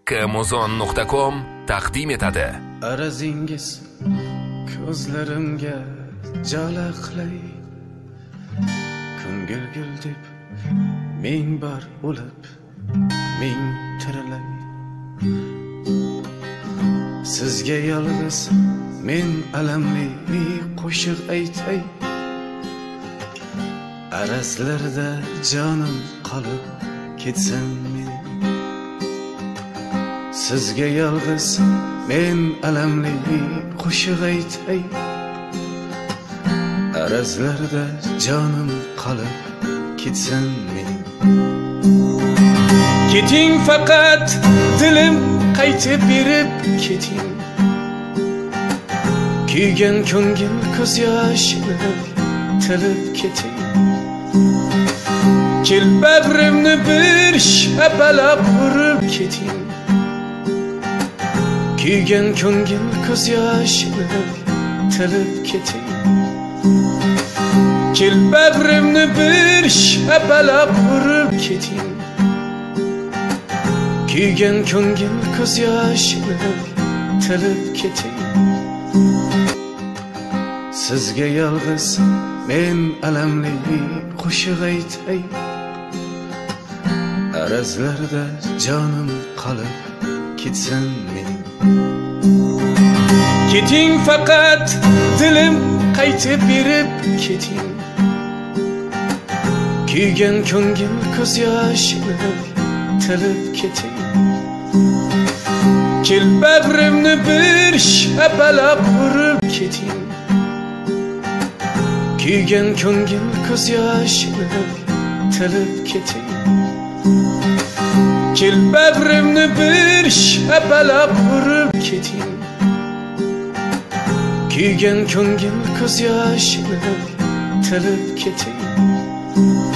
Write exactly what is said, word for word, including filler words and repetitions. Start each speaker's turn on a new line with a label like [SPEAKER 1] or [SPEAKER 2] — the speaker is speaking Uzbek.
[SPEAKER 1] Kamuzon nuqta com taqdim etadi.
[SPEAKER 2] Arazingiz ko'zlarimga jalaqlay, ko'ngil gul deb ming bar o'lib, ming tirilay. Sizga yolg'iz men alamli qo'shiq aytay, arazlarda jonim qolib ketsin men. Sizga yolg'iz men alamli qo'shiq aytay, arazlarda jonim qolib ketsin men. Keting faqat dilim qaytib berib keting, kuygan ko'ngil ko'z yoshini tilib keting. Kel bag'rimni bir shapalab urib keting, kuygan ko'ngil ko'z yoshini tilib keting. Kel bag'rimni bir shapalab urib keting, kuygan ko'ngil ko'z yoshini tilib keting. Sizga yolg'iz men alamli qo'shiq aytay, arazlarda jonim qolib ketsin men. Keting faqat dilim qaytib berib keting, kuygan ko'ngil ko'z yoshini tilib keting. Kel bag'rimni bir shapalab urib keting, kuygan ko'ngil ko'z yoshini tilib keting. Kel bag'rimni bir shapalab urib keting, kuygan ko'ngil ko'z yoshini tilib keting.